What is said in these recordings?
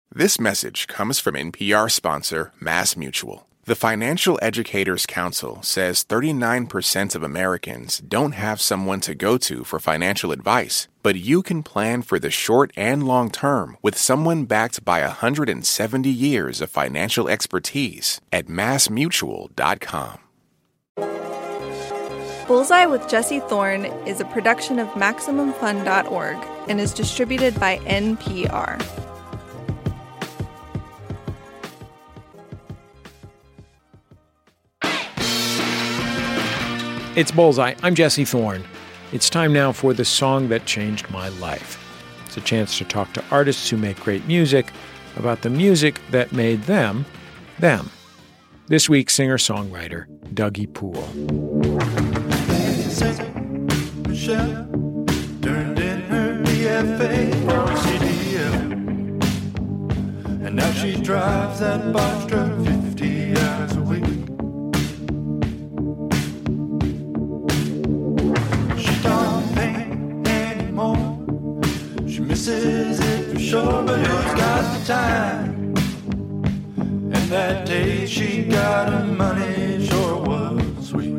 This message comes from NPR sponsor MassMutual. The Financial Educators Council says 39% of Americans don't have someone to go to for financial advice, but you can plan for the short and long term with someone backed by 170 years of financial expertise at MassMutual.com. Bullseye with Jesse Thorne is a production of MaximumFun.org and is distributed by NPR. It's Bullseye. I'm Jesse Thorne. It's time now for the song that changed my life. It's a chance to talk to artists who make great music about the music that made them, them. This week, singer-songwriter Dougie Poole. Michelle turned in her DFA for CDL, and now she drives that box truck 50 hours a week. She don't paint anymore. She misses it for sure, but who's got the time? And that day she got her money sure was sweet.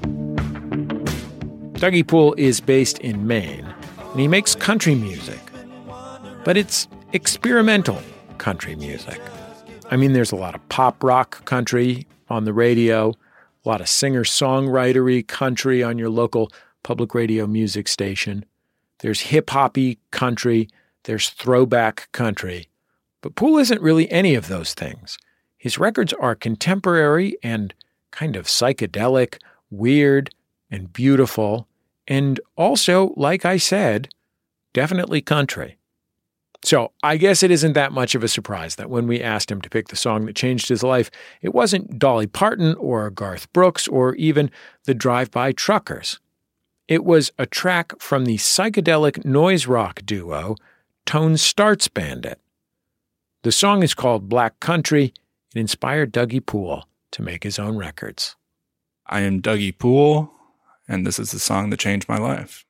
Dougie Poole is based in Maine, and he makes country music. But it's experimental country music. I mean, there's a lot of pop rock country on the radio, a lot of singer-songwritery country on your local public radio music station. There's hip-hoppy country, there's throwback country. But Poole isn't really any of those things. His records are contemporary and kind of psychedelic, weird, and beautiful, and also, like I said, definitely country. So I guess it isn't that much of a surprise that when we asked him to pick the song that changed his life, it wasn't Dolly Parton or Garth Brooks or even the Drive-By Truckers. It was a track from the psychedelic noise rock duo Tone Starts Bandit. The song is called Black Country. It inspired Dougie Poole to make his own records. I am Dougie Poole, and this is the song that changed my life.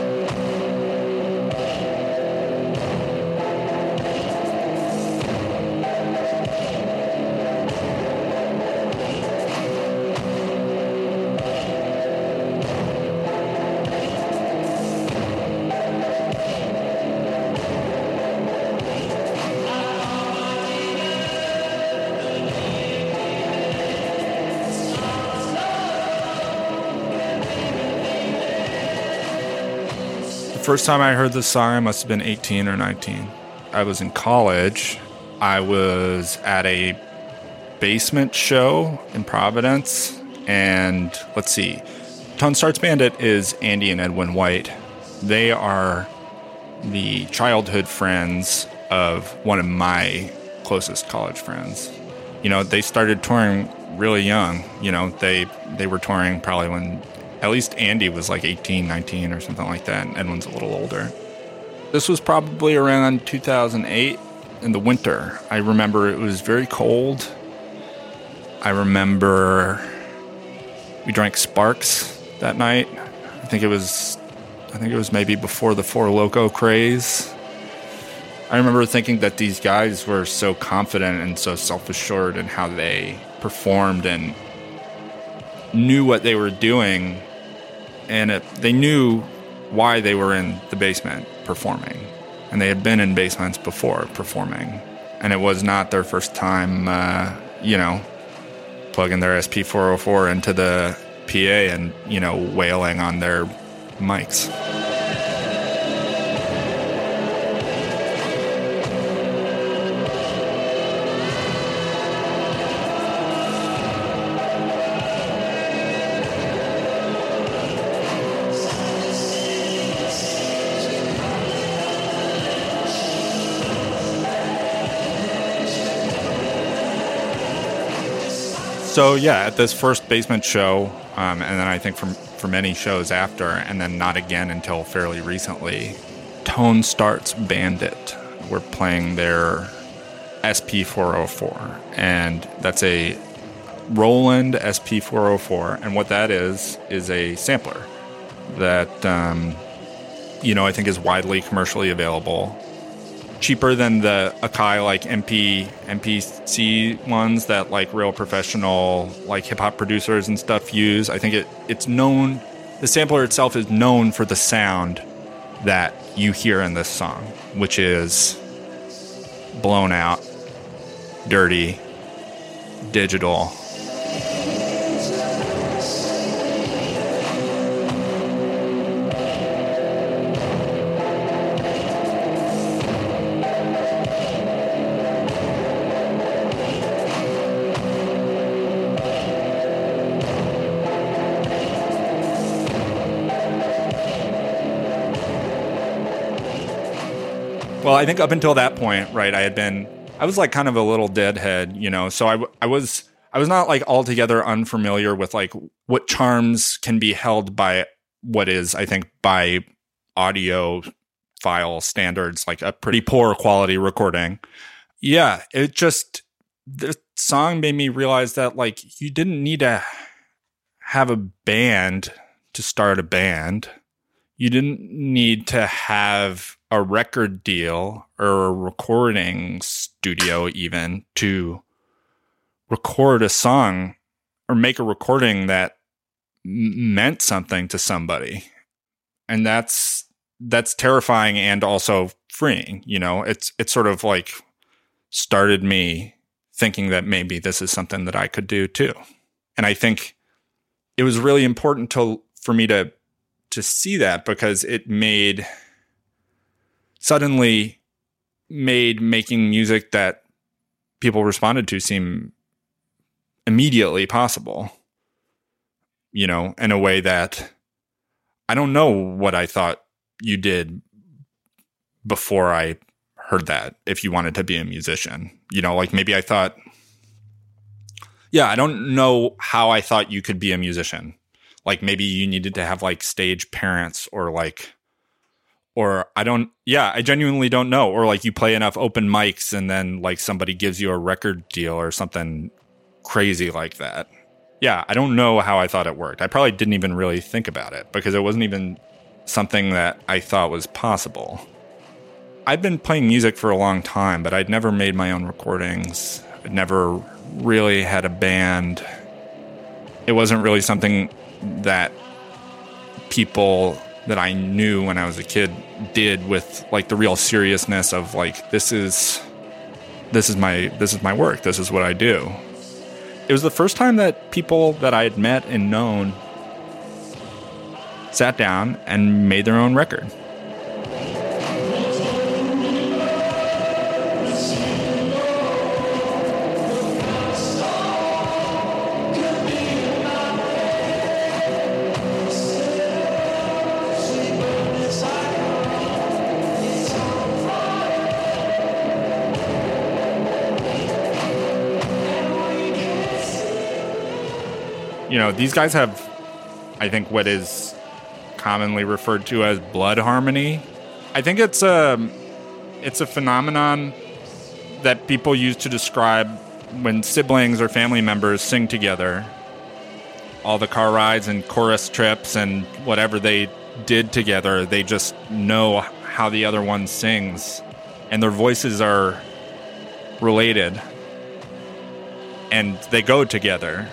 First time I heard this song, I must have been 18 or 19. I was in college. I was at a basement show in Providence. And let's see, Tone Starts Bandit is Andy and Edwin White. They are the childhood friends of one of my closest college friends. You know, they started touring really young. You know, they were touring probably when at least Andy was like 18, 19 or something like that, and Edwin's a little older. This was probably around 2008 in the winter. I remember it was very cold. I remember we drank Sparks that night. I think it was maybe before the Four Loko craze. I remember thinking that these guys were so confident and so self-assured in how they performed and knew what they were doing. And they knew why they were in the basement performing. And they had been in basements before performing. And it was not their first time, plugging their SP404 into the PA and, wailing on their mics. So yeah, at this first basement show, and then I think for many shows after, and then not again until fairly recently, Tone Starts Bandit. We're playing their SP404, and that's a Roland SP404, and what that is a sampler that I think is widely commercially available. cheaper than the Akai like MPC ones that like real professional like hip hop producers and stuff use. I think it's known, the sampler itself is known for the sound that you hear in this song, which is blown out, dirty, digital. Well, I think up until that point, right, I was like kind of a little deadhead, you know, so I was not like altogether unfamiliar with like what charms can be held by what is, I think, by audio file standards, like a pretty poor quality recording. Yeah, the song made me realize that like you didn't need to have a band to start a band. You didn't need to have a record deal or a recording studio even to record a song or make a recording that meant something to somebody. And that's terrifying and also freeing, you know. It's sort of like started me thinking that maybe this is something that I could do too. And I think it was really important for me to see that, because it suddenly made making music that people responded to seem immediately possible, you know, in a way that I don't know what I thought you did before I heard that, if you wanted to be a musician, you know, like maybe I thought, I don't know how I thought you could be a musician. Like maybe you needed to have like stage parents I genuinely don't know. Or like you play enough open mics and then like somebody gives you a record deal or something crazy like that. Yeah, I don't know how I thought it worked. I probably didn't even really think about it because it wasn't even something that I thought was possible. I'd been playing music for a long time, but I'd never made my own recordings. I'd never really had a band. It wasn't really something that people that I knew when I was a kid did with like the real seriousness of like, this is my work. This is what I do. It was the first time that people that I had met and known sat down and made their own record. You know, these guys have, I think, what is commonly referred to as blood harmony. I think it's a phenomenon that people use to describe when siblings or family members sing together. All the car rides and chorus trips and whatever they did together, they just know how the other one sings. And their voices are related. And they go together.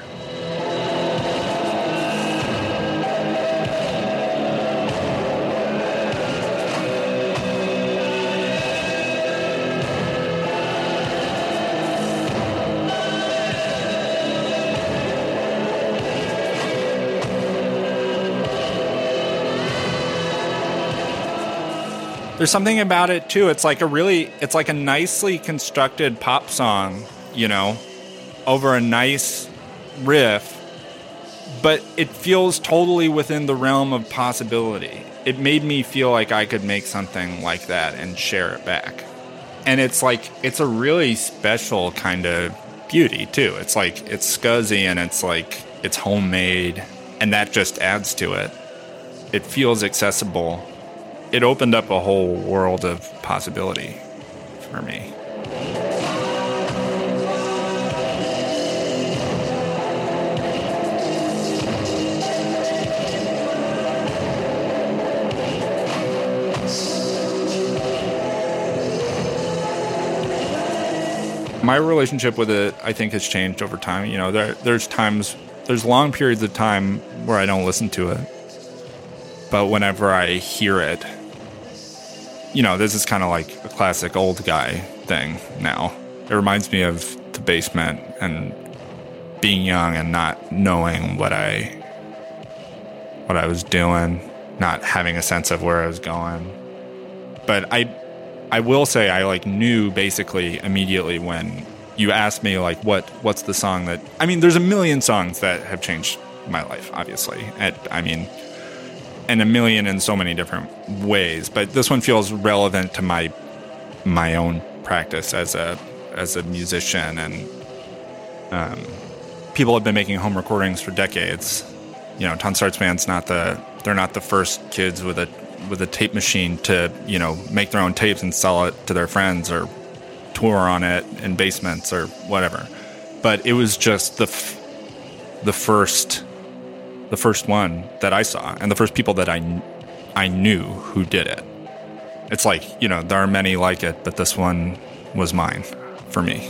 There's something about it too. It's like a nicely constructed pop song, you know, over a nice riff, but it feels totally within the realm of possibility. It made me feel like I could make something like that and share it back. And it's like, it's a really special kind of beauty too. It's like, it's scuzzy and it's like, it's homemade, and that just adds to it. It feels accessible. It opened up a whole world of possibility for me. My relationship with it, I think, has changed over time. You know, there's long periods of time where I don't listen to it. But whenever I hear it, you know, this is kind of like a classic old guy thing now. It reminds me of The Basement and being young and not knowing what I was doing, not having a sense of where I was going. But I will say I like knew basically immediately when you asked me like what's the song that, I mean, there's a million songs that have changed my life, obviously. And a million in so many different ways, but this one feels relevant to my own practice as a musician. And people have been making home recordings for decades. You know, Ton Starts Band's they're not the first kids with a tape machine to, you know, make their own tapes and sell it to their friends or tour on it in basements or whatever. But it was just the first one that I saw and the first people that I knew who did it. It's like, you know, there are many like it, but this one was mine for me.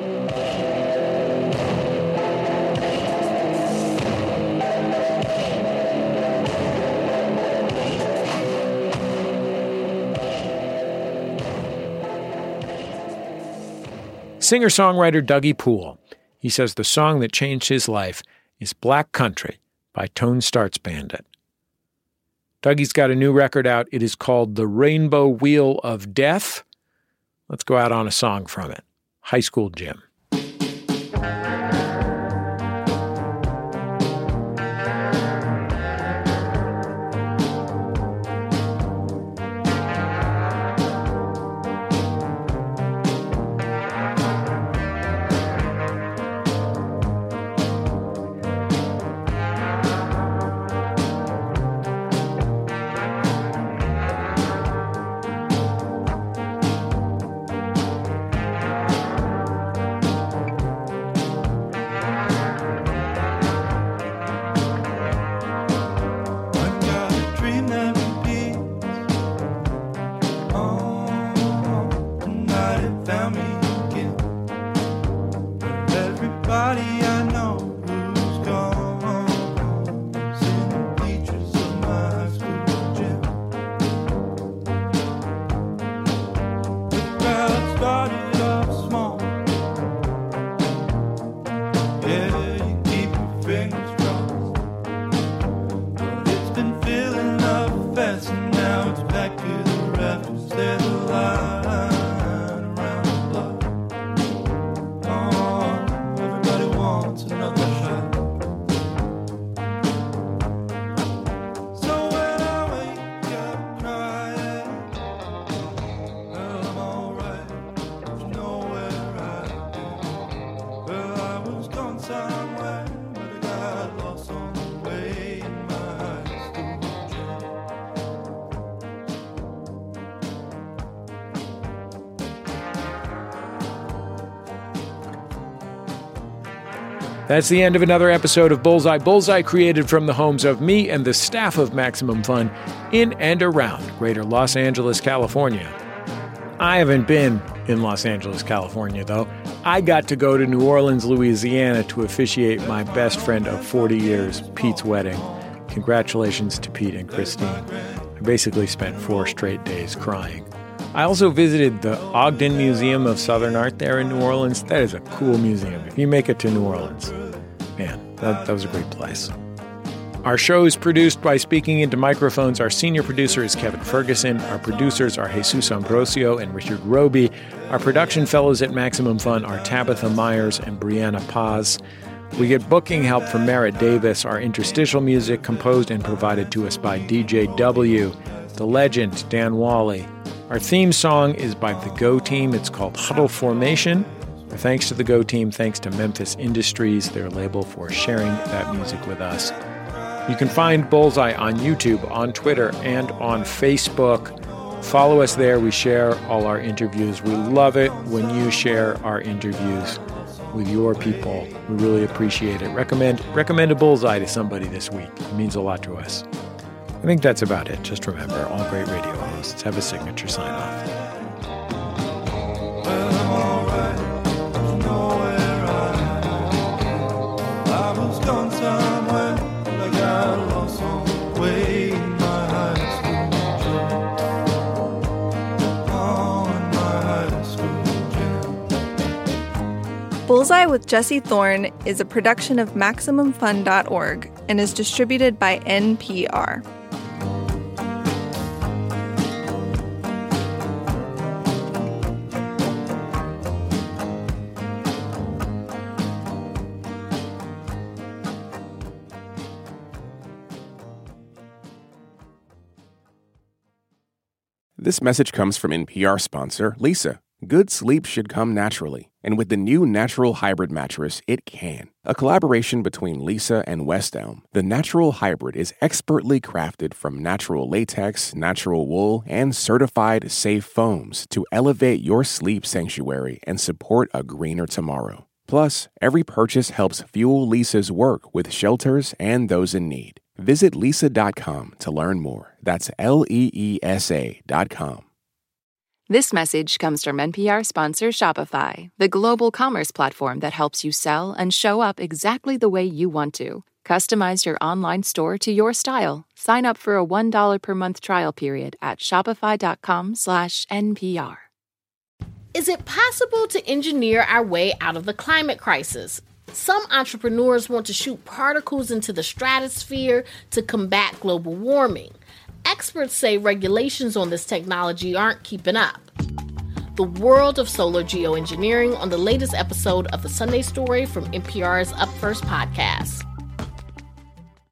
Singer-songwriter Dougie Poole. He says the song that changed his life is Black Country by Tone Starts Bandit. Dougie's got a new record out. It is called The Rainbow Wheel of Death. Let's go out on a song from it. High School Gym. That's the end of another episode of Bullseye. Bullseye created from the homes of me and the staff of Maximum Fun in and around greater Los Angeles, California. I haven't been in Los Angeles, California, though. I got to go to New Orleans, Louisiana to officiate my best friend of 40 years, Pete's wedding. Congratulations to Pete and Christine. I basically spent 4 straight days crying. I also visited the Ogden Museum of Southern Art there in New Orleans. That is a cool museum. If you make it to New Orleans, man, that was a great place. Our show is produced by Speaking Into Microphones. Our senior producer is Kevin Ferguson. Our producers are Jesus Ambrosio and Richard Roby. Our production fellows at Maximum Fun are Tabitha Myers and Brianna Paz. We get booking help from Merritt Davis. Our interstitial music composed and provided to us by DJ W, the legend Dan Wally. Our theme song is by the Go Team. It's called Huddle Formation. Thanks to the Go Team, thanks to Memphis Industries, their label, for sharing that music with us. You can find Bullseye on YouTube, on Twitter, and on Facebook. Follow us there. We share all our interviews. We love it when you share our interviews with your people. We really appreciate it. Recommend a Bullseye to somebody this week. It means a lot to us. I think that's about it. Just remember, all great radio hosts have a signature sign-off. Well, I'm alright. Bullseye with Jesse Thorne is a production of MaximumFun.org and is distributed by NPR. This message comes from NPR sponsor Leesa. Good sleep should come naturally, and with the new Natural Hybrid mattress, it can. A collaboration between Leesa and West Elm, the Natural Hybrid is expertly crafted from natural latex, natural wool, and certified safe foams to elevate your sleep sanctuary and support a greener tomorrow. Plus, every purchase helps fuel Leesa's work with shelters and those in need. Visit Leesa.com to learn more. That's LEESA.com. This message comes from NPR sponsor Shopify, the global commerce platform that helps you sell and show up exactly the way you want to. Customize your online store to your style. Sign up for a $1 per month trial period at shopify.com/NPR. Is it possible to engineer our way out of the climate crisis? Some entrepreneurs want to shoot particles into the stratosphere to combat global warming. Experts say regulations on this technology aren't keeping up. The world of solar geoengineering on the latest episode of The Sunday Story from NPR's Up First podcast.